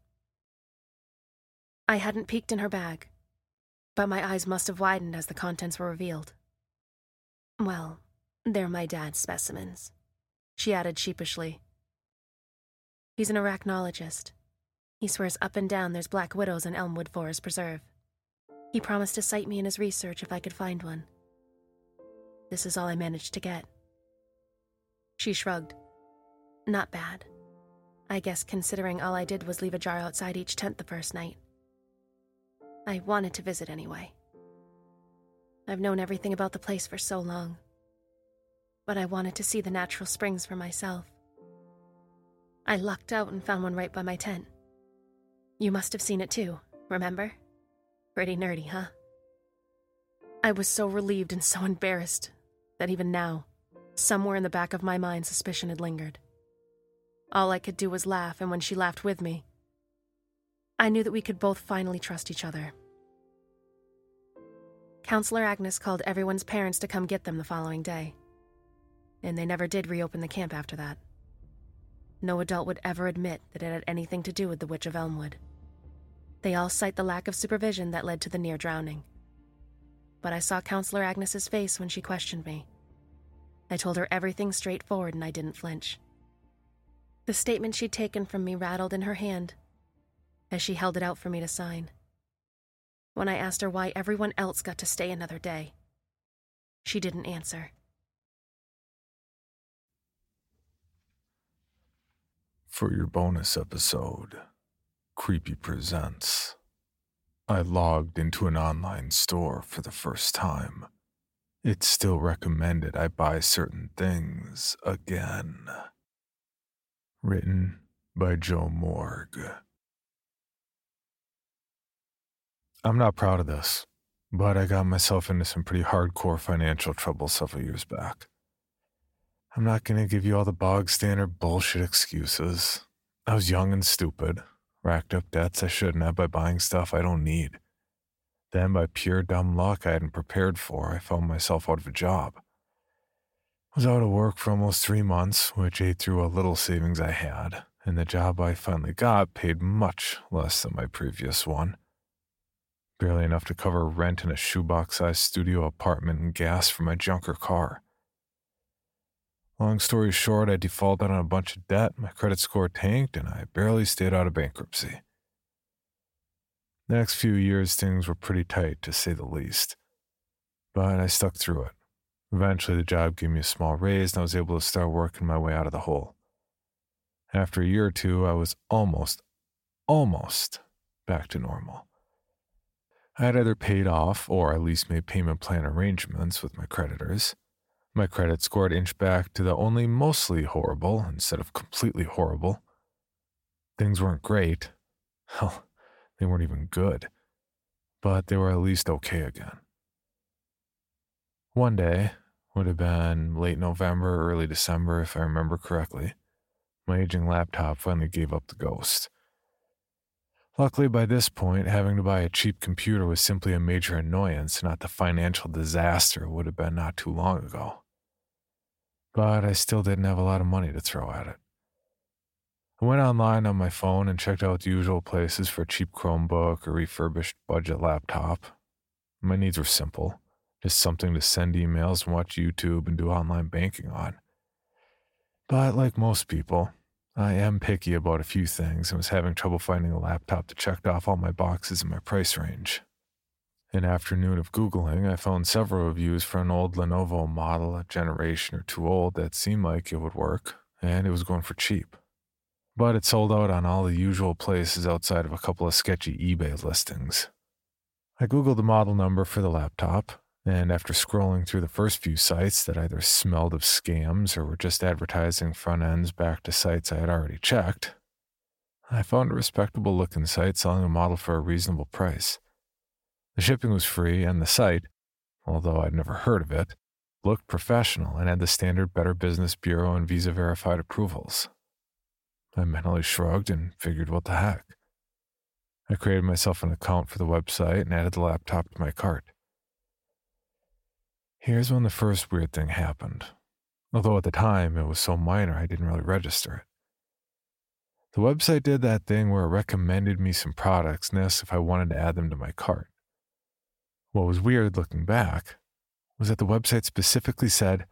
I hadn't peeked in her bag, but my eyes must have widened as the contents were revealed. Well, They're my dad's specimens, she added sheepishly. He's an arachnologist. He swears up and down there's black widows in Elmwood Forest Preserve. He promised to cite me in his research if I could find one. This is all I managed to get. She shrugged. Not bad. I guess considering all I did was leave a jar outside each tent the first night. I wanted to visit anyway. I've known everything about the place for so long. But I wanted to see the natural springs for myself. I lucked out and found one right by my tent. You must have seen it too, remember? Pretty nerdy, huh? I was so relieved and so embarrassed that even now, somewhere in the back of my mind, suspicion had lingered. All I could do was laugh, and when she laughed with me, I knew that we could both finally trust each other. Counselor Agnes called everyone's parents to come get them the following day, and they never did reopen the camp after that. No adult would ever admit that it had anything to do with the Witch of Elmwood. They all cite the lack of supervision that led to the near drowning. But I saw Counselor Agnes's face when she questioned me. I told her everything straightforward and I didn't flinch. The statement she'd taken from me rattled in her hand as she held it out for me to sign. When I asked her why everyone else got to stay another day, she didn't answer. For your bonus episode, Creepy Presents, I logged into an online store for the first time. It's still recommended I buy certain things again. Written by Joe Morg. I'm not proud of this, but I got myself into some pretty hardcore financial trouble several years back. I'm not going to give you all the bog standard bullshit excuses. I was young and stupid, racked up debts I shouldn't have by buying stuff I don't need. Then, by pure dumb luck I hadn't prepared for, I found myself out of a job. I was out of work for almost 3 months, which ate through a little savings I had, and the job I finally got paid much less than my previous one. Barely enough to cover rent in a shoebox-sized studio apartment and gas for my junker car. Long story short, I defaulted on a bunch of debt, my credit score tanked, and I barely stayed out of bankruptcy. The next few years, things were pretty tight, to say the least. But I stuck through it. Eventually, the job gave me a small raise, and I was able to start working my way out of the hole. After a year or two, I was almost back to normal. I had either paid off or at least made payment plan arrangements with my creditors. My credit score had inched back to the only mostly horrible instead of completely horrible. Things weren't great. Hell, they weren't even good. But they were at least okay again. One day, would have been late November or early December if I remember correctly, my aging laptop finally gave up the ghost. Luckily, by this point, having to buy a cheap computer was simply a major annoyance, not the financial disaster it would have been not too long ago. But I still didn't have a lot of money to throw at it. I went online on my phone and checked out the usual places for a cheap Chromebook or refurbished budget laptop. My needs were simple, just something to send emails and watch YouTube and do online banking on. But like most people, I am picky about a few things and was having trouble finding a laptop that checked off all my boxes in my price range. An afternoon of Googling, I found several reviews for an old Lenovo model, a generation or two old, that seemed like it would work, and it was going for cheap. But it sold out on all the usual places outside of a couple of sketchy eBay listings. I Googled the model number for the laptop, and after scrolling through the first few sites that either smelled of scams or were just advertising front ends back to sites I had already checked, I found a respectable-looking site selling a model for a reasonable price. The shipping was free, and the site, although I'd never heard of it, looked professional and had the standard Better Business Bureau and Visa-verified approvals. I mentally shrugged and figured what the heck. I created myself an account for the website and added the laptop to my cart. Here's when the first weird thing happened, although at the time it was so minor I didn't really register it. The website did that thing where it recommended me some products and asked if I wanted to add them to my cart. What was weird looking back was that the website specifically said,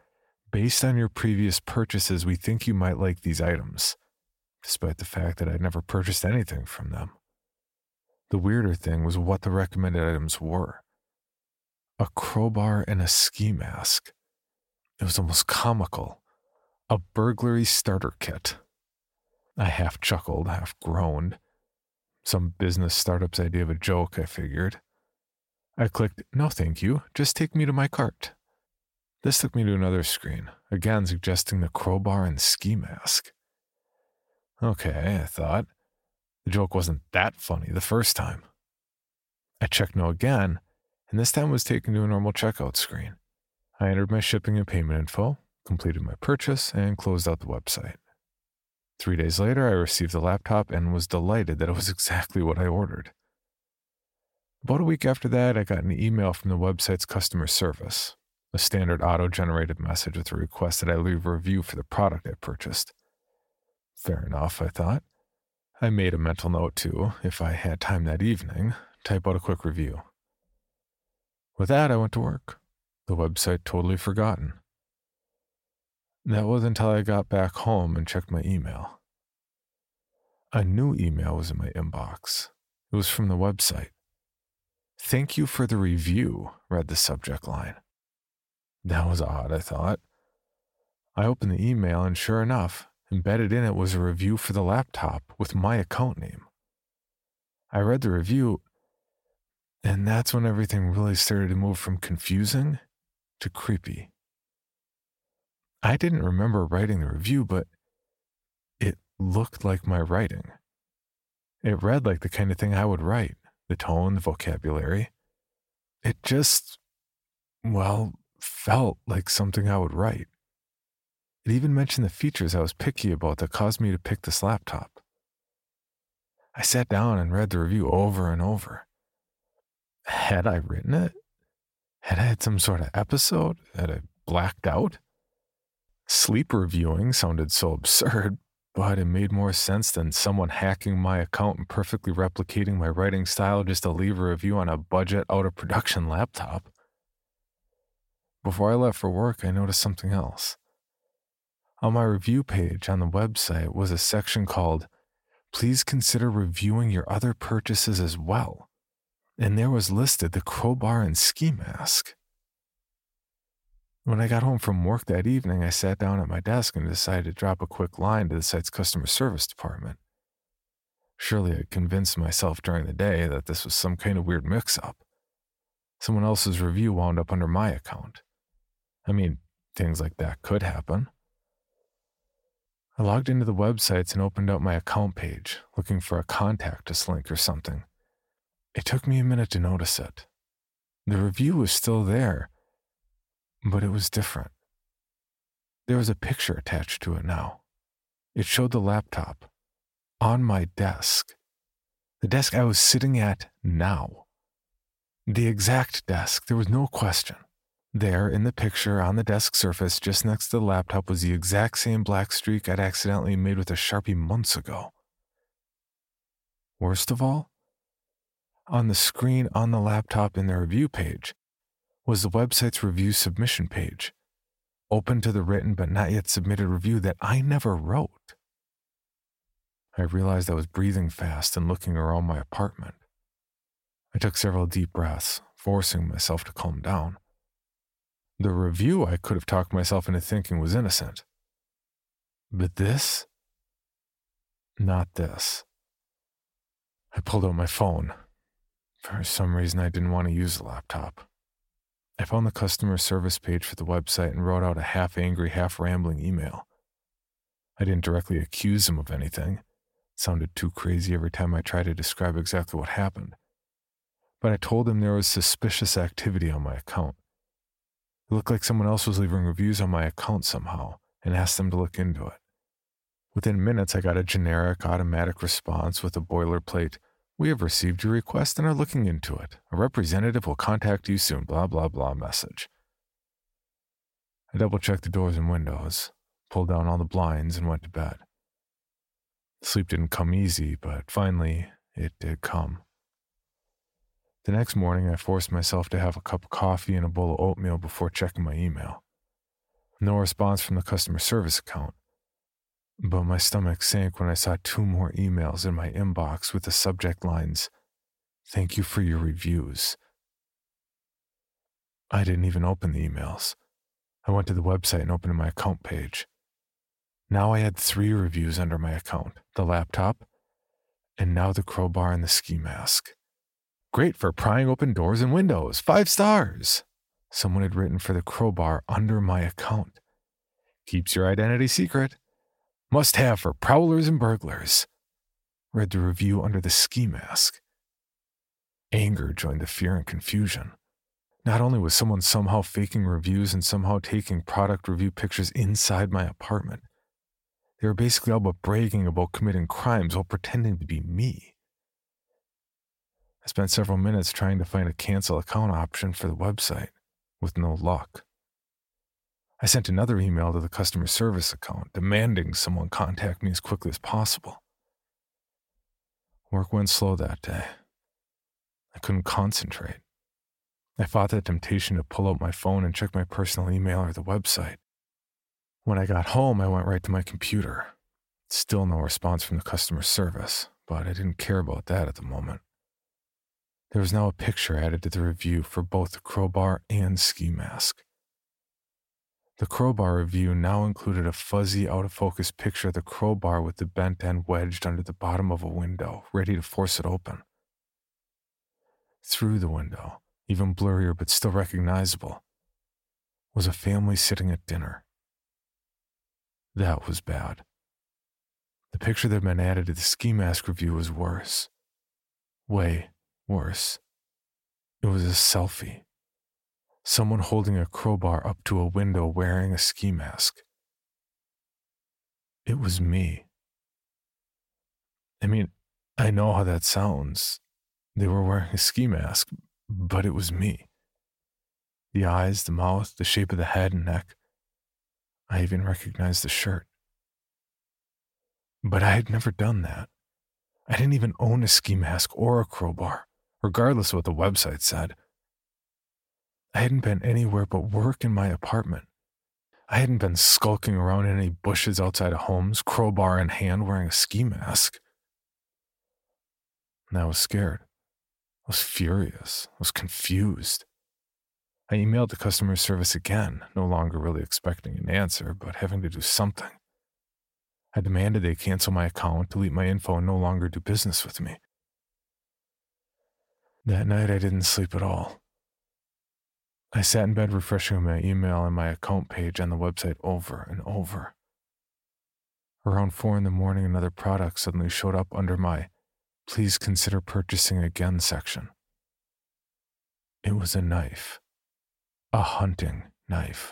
Based on your previous purchases, we think you might like these items, despite the fact that I'd never purchased anything from them. The weirder thing was what the recommended items were. A crowbar and a ski mask. It was almost comical. A burglary starter kit. I half chuckled, half groaned. Some business startup's idea of a joke, I figured. I clicked, "No thank you, just take me to my cart." This took me to another screen, again suggesting the crowbar and ski mask. Okay, I thought. The joke wasn't that funny the first time. I checked no again, and this time was taken to a normal checkout screen. I entered my shipping and payment info, completed my purchase, and closed out the website. 3 days later, I received the laptop and was delighted that it was exactly what I ordered. About a week after that, I got an email from the website's customer service, a standard auto-generated message with a request that I leave a review for the product I purchased. Fair enough, I thought. I made a mental note to, if I had time that evening, type out a quick review. With that, I went to work, the website totally forgotten. That was until I got back home and checked my email. A new email was in my inbox. It was from the website. "Thank you for the review," read the subject line. That was odd, I thought. I opened the email and sure enough, embedded in it was a review for the laptop with my account name. I read the review, and that's when everything really started to move from confusing to creepy. I didn't remember writing the review, but it looked like my writing. It read like the kind of thing I would write, the tone, the vocabulary. It just, felt like something I would write. It even mentioned the features I was picky about that caused me to pick this laptop. I sat down and read the review over and over. Had I written it? Had I had some sort of episode? Had I blacked out? Sleep reviewing sounded so absurd, but it made more sense than someone hacking my account and perfectly replicating my writing style just to leave a review on a budget, out-of-production laptop. Before I left for work, I noticed something else. On my review page on the website was a section called, "Please consider reviewing your other purchases as well." And there was listed the crowbar and ski mask. When I got home from work that evening, I sat down at my desk and decided to drop a quick line to the site's customer service department. Surely I convinced myself during the day that this was some kind of weird mix-up. Someone else's review wound up under my account. I mean, things like that could happen. I logged into the websites and opened up my account page, looking for a contact us link or something. It took me a minute to notice it. The review was still there, but it was different. There was a picture attached to it now. It showed the laptop on my desk. The desk I was sitting at now. The exact desk, there was no question. There, in the picture, on the desk surface, just next to the laptop, was the exact same black streak I'd accidentally made with a Sharpie months ago. Worst of all, on the screen on the laptop in the review page was the website's review submission page, open to the written but not yet submitted review that I never wrote. I realized I was breathing fast and looking around my apartment. I took several deep breaths, forcing myself to calm down. The review I could have talked myself into thinking was innocent. But this? Not this. I pulled out my phone. For some reason, I didn't want to use the laptop. I found the customer service page for the website and wrote out a half-angry, half-rambling email. I didn't directly accuse them of anything. It sounded too crazy every time I tried to describe exactly what happened. But I told them there was suspicious activity on my account. It looked like someone else was leaving reviews on my account somehow, and asked them to look into it. Within minutes, I got a generic, automatic response with a boilerplate, "We have received your request and are looking into it. A representative will contact you soon, blah, blah, blah" message. I double-checked the doors and windows, pulled down all the blinds, and went to bed. Sleep didn't come easy, but finally, it did come. The next morning, I forced myself to have a cup of coffee and a bowl of oatmeal before checking my email. No response from the customer service account. But my stomach sank when I saw 2 more emails in my inbox with the subject lines, "Thank you for your reviews." I didn't even open the emails. I went to the website and opened my account page. Now I had 3 reviews under my account, the laptop, and now the crowbar and the ski mask. "Great for prying open doors and windows, 5 stars. Someone had written for the crowbar under my account. "Keeps your identity secret. Must have for prowlers and burglars." Read the review under the ski mask. Anger joined the fear and confusion. Not only was someone somehow faking reviews and somehow taking product review pictures inside my apartment, they were basically all but bragging about committing crimes while pretending to be me. I spent several minutes trying to find a cancel account option for the website, with no luck. I sent another email to the customer service account, demanding someone contact me as quickly as possible. Work went slow that day. I couldn't concentrate. I fought the temptation to pull out my phone and check my personal email or the website. When I got home, I went right to my computer. Still no response from the customer service, but I didn't care about that at the moment. There was now a picture added to the review for both the crowbar and ski mask. The crowbar review now included a fuzzy, out-of-focus picture of the crowbar with the bent end wedged under the bottom of a window, ready to force it open. Through the window, even blurrier but still recognizable, was a family sitting at dinner. That was bad. The picture that had been added to the ski mask review was worse. Way worse. It was a selfie. Someone holding a crowbar up to a window wearing a ski mask. It was me. I mean, I know how that sounds. They were wearing a ski mask, but it was me. The eyes, the mouth, the shape of the head and neck. I even recognized the shirt. But I had never done that. I didn't even own a ski mask or a crowbar, regardless of what the website said. I hadn't been anywhere but work in my apartment. I hadn't been skulking around in any bushes outside of homes, crowbar in hand, wearing a ski mask. And I was scared. I was furious. I was confused. I emailed the customer service again, no longer really expecting an answer, but having to do something. I demanded they cancel my account, delete my info, and no longer do business with me. That night, I didn't sleep at all. I sat in bed refreshing my email and my account page on the website over and over. Around 4 a.m, another product suddenly showed up under my "Please consider purchasing again" section. It was a knife. A hunting knife.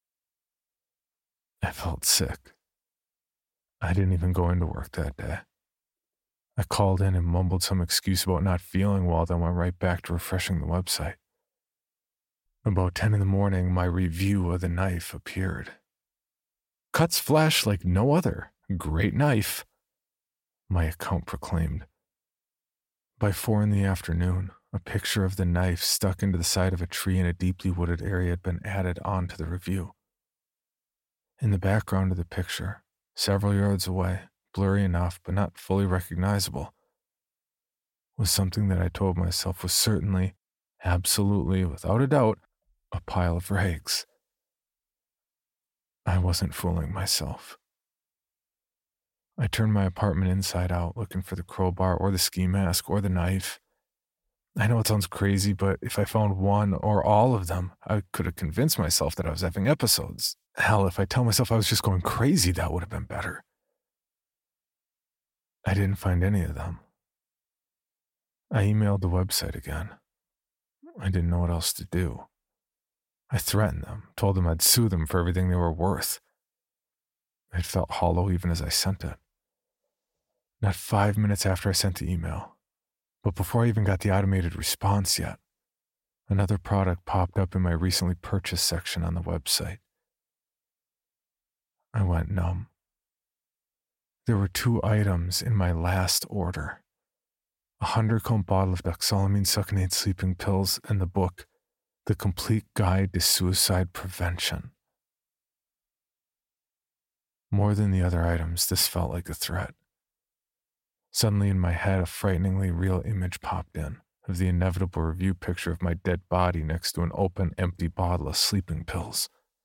I felt sick. I didn't even go into work that day. I called in and mumbled some excuse about not feeling well, then went right back to refreshing the website. About 10 a.m, my review of the knife appeared. "Cuts flesh like no other. Great knife," my account proclaimed. By 4 p.m, a picture of the knife stuck into the side of a tree in a deeply wooded area had been added onto the review. In the background of the picture, several yards away, blurry enough but not fully recognizable, was something that I told myself was certainly, absolutely, without a doubt, a pile of rags. I wasn't fooling myself. I turned my apartment inside out, looking for the crowbar or the ski mask or the knife. I know it sounds crazy, but if I found one or all of them, I could have convinced myself that I was having episodes. Hell, if I tell myself I was just going crazy, that would have been better. I didn't find any of them. I emailed the website again. I didn't know what else to do. I threatened them, told them I'd sue them for everything they were worth. It felt hollow even as I sent it. Not 5 minutes after I sent the email, but before I even got the automated response yet, another product popped up in my recently purchased section on the website. I went numb. There were 2 items in my last order: a 100-count bottle of doxylamine succinate sleeping pills and the book, The Complete Guide to Suicide Prevention. More than the other items, this felt like a threat. Suddenly in my head, a frighteningly real image popped in of the inevitable review picture of my dead body next to an open, empty bottle of sleeping pills.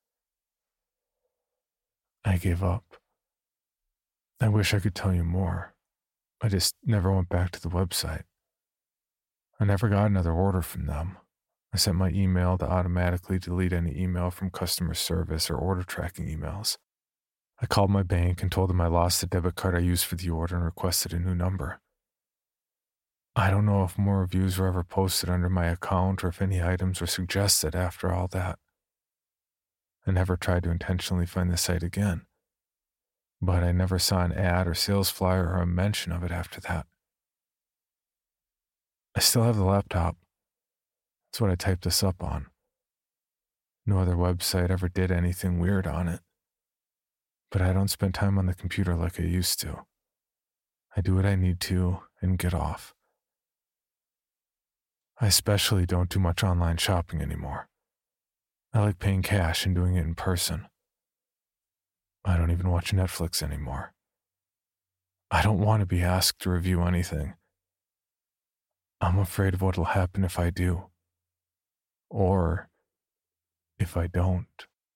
I gave up. I wish I could tell you more. I just never went back to the website. I never got another order from them. I sent my email to automatically delete any email from customer service or order tracking emails. I called my bank and told them I lost the debit card I used for the order and requested a new number. I don't know if more reviews were ever posted under my account or if any items were suggested after all that. I never tried to intentionally find the site again, but I never saw an ad or sales flyer or a mention of it after that. I still have the laptop. That's what I typed this up on. No other website ever did anything weird on it. But I don't spend time on the computer like I used to. I do what I need to and get off. I especially don't do much online shopping anymore. I like paying cash and doing it in person. I don't even watch Netflix anymore. I don't want to be asked to review anything. I'm afraid of what will happen if I do. Or if I don't.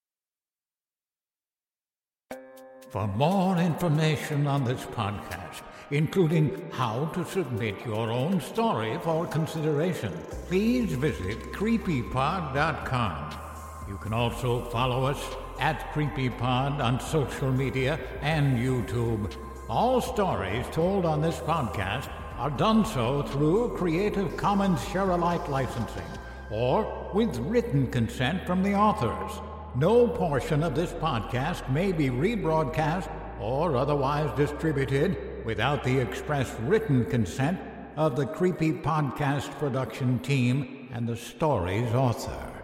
For more information on this podcast, including how to submit your own story for consideration, please visit creepypod.com. You can also follow us at CreepyPod on social media and YouTube. All stories told on this podcast are done so through Creative Commons Share-alike licensing or with written consent from the authors. No portion of this podcast may be rebroadcast or otherwise distributed without the express written consent of the Creepy Podcast production team and the story's author.